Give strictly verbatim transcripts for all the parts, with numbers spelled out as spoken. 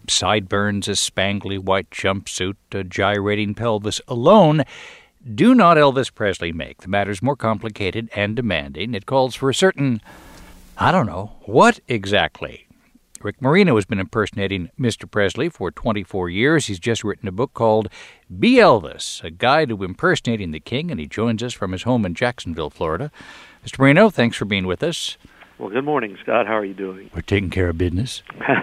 sideburns, a spangly white jumpsuit, a gyrating pelvis alone do not Elvis Presley make. The matter's more complicated and demanding. It calls for a certain, I don't know, what exactly? Rick Marino has been impersonating Mister Presley for twenty-four years. He's just written a book called Be Elvis, a guide to impersonating the king, and he joins us from his home in Jacksonville, Florida. Mister Marino, thanks for being with us. Well, good morning, Scott. How are you doing? We're taking care of business.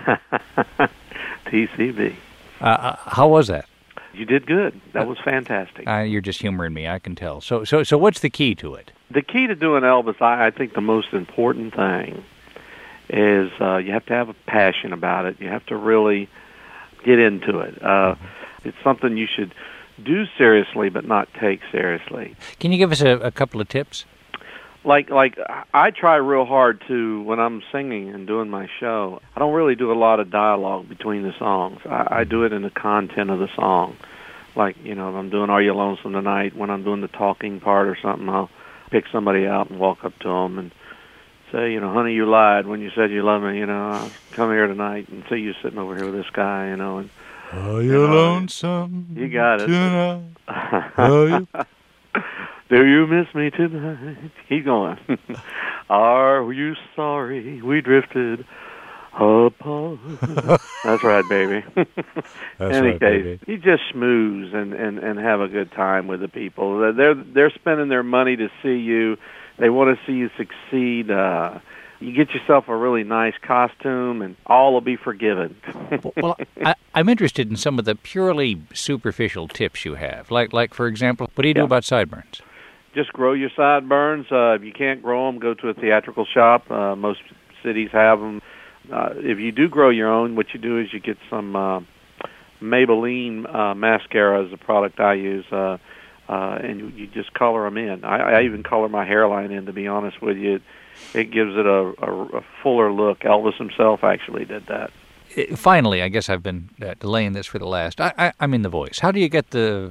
T C B. Uh, how was that? You did good. That was fantastic. Uh, you're just humoring me, I can tell. So, so, so, what's the key to it? The key to doing Elvis, I, I think the most important thing is uh, you have to have a passion about it. You have to really get into it. Uh, it's something you should do seriously, but not take seriously. Can you give us a, a couple of tips? Like, like I try real hard to, when I'm singing and doing my show, I don't really do a lot of dialogue between the songs. I, I do it in the content of the song. Like, you know, if I'm doing Are You Lonesome Tonight, when I'm doing the talking part or something, I'll pick somebody out and walk up to them and say, you know, honey, you lied when you said you love me, you know, I'll come here tonight and see you sitting over here with this guy, you know. And, Are you, you know, lonesome You got it. tonight? Are you? Do you miss me tonight? Keep going. Are you sorry we drifted apart? That's right, baby. That's Any right, case, baby. you just schmooze and, and, and have a good time with the people. They're they're spending their money to see you. They want to see you succeed. Uh, you get yourself a really nice costume, and all will be forgiven. Well, I, I'm interested in some of the purely superficial tips you have. Like, like for example, what do you do Yeah. about sideburns? Just grow your sideburns. Uh, if you can't grow them, go to a theatrical shop. Uh, most cities have them. Uh, if you do grow your own, what you do is you get some uh, Maybelline uh, mascara is the product I use, uh, uh, and you, you just color them in. I, I even color my hairline in, to be honest with you. It, it gives it a, a, a fuller look. Elvis himself actually did that. Finally, I guess I've been uh, delaying this for the last. I, I, I'm in the voice. How do you get the...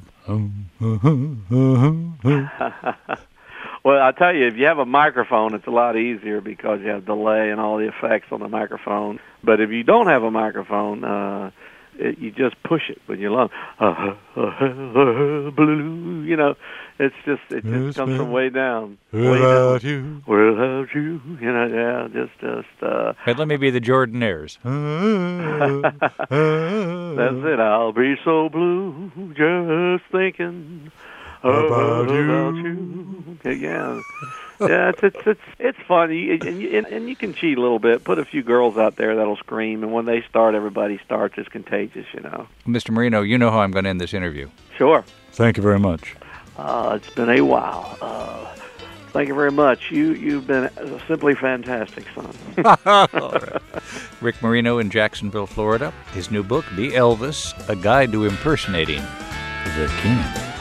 Well, I'll tell you, if you have a microphone, it's a lot easier because you have delay and all the effects on the microphone. But if you don't have a microphone, uh, it, you just push it with your lung. Uh, uh, uh, blue, you know, it's just it just comes from way down. Without way down. you. Without you, you know, yeah, just, just. Uh, Hey, let me be the Jordanaires. That's it. I'll be so blue, just thinking About about, you. about you. Yeah, yeah. It's it's it's, it's fun, you, and, you, and, and you can cheat a little bit. Put a few girls out there that'll scream, and when they start, everybody starts. It's contagious, you know. Mister Marino, you know how I'm going to end this interview. Sure. Thank you very much. Uh, it's been a while. Uh, thank you very much. You you've been simply fantastic, son. All right. Rick Marino in Jacksonville, Florida. His new book, Be Elvis, A Guide to Impersonating the King.